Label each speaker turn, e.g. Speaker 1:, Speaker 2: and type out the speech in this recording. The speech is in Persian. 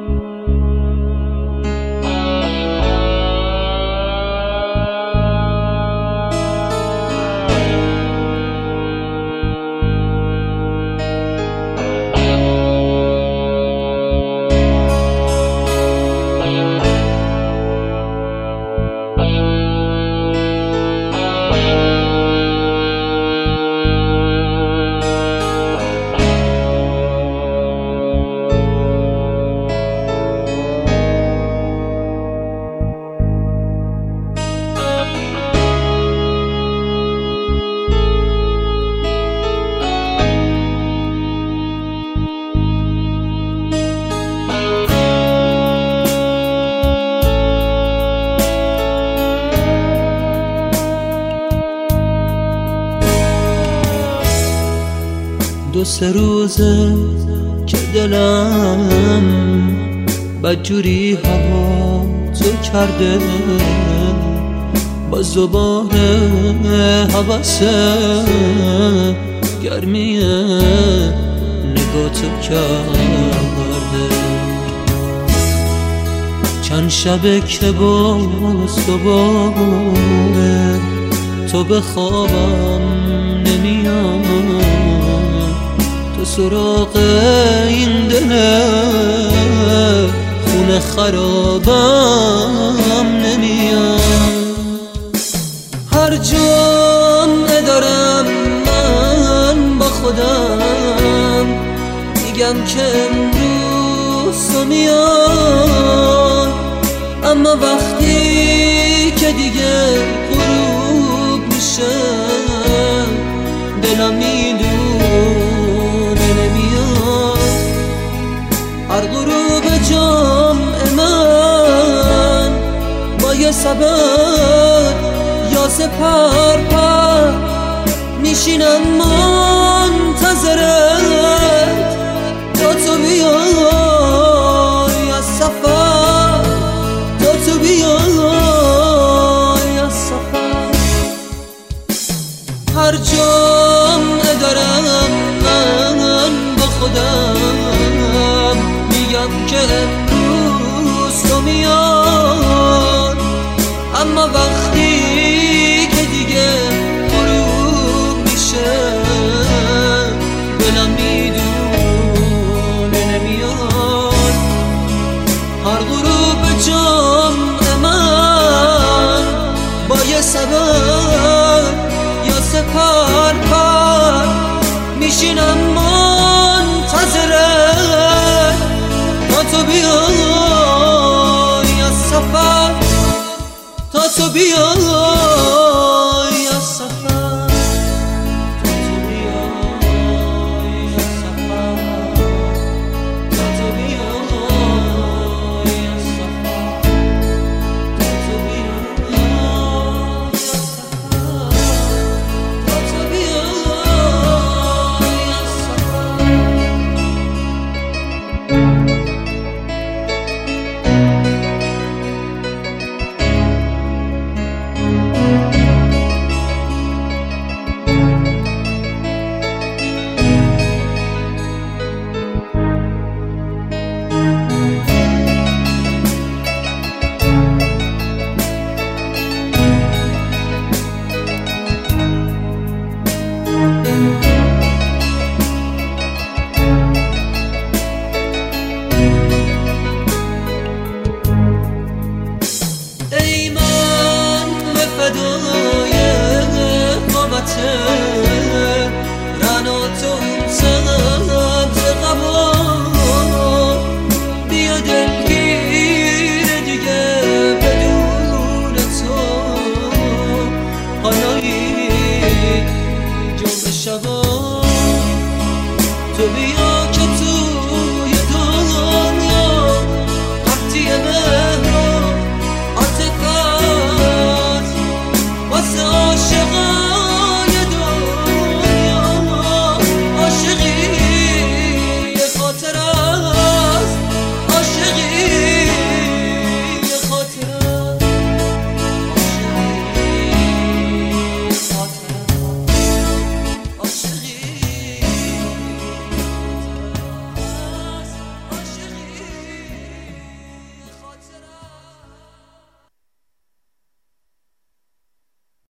Speaker 1: دو سه روزه که دلم بدجوری هوا تو کرده، با زبان حوث گرمی نگاه تو کرده. چند شبه که باز دوباره تو به خوابم نمیاد، تو سراغ این دل خونه خرابم نمیاد. هر جمعه دارم من با خودم میگم که امروز تو میاد، اما وقتی که دیگه غروب میشه دلم میدونه نمیاد. هر غروب جمعه من با یه سبب یا سپر پر میشینم منتظرت تا تو بیای از سفر، تا تو بیای از سفر. هر جمعه دارم من با خودم میگم که امروز تو میاد، اما وقتی که دیگه غروب میشه دلم میدونه نمیاد. هر غروب جمعه من با یه سبب یا سپر پر میشینم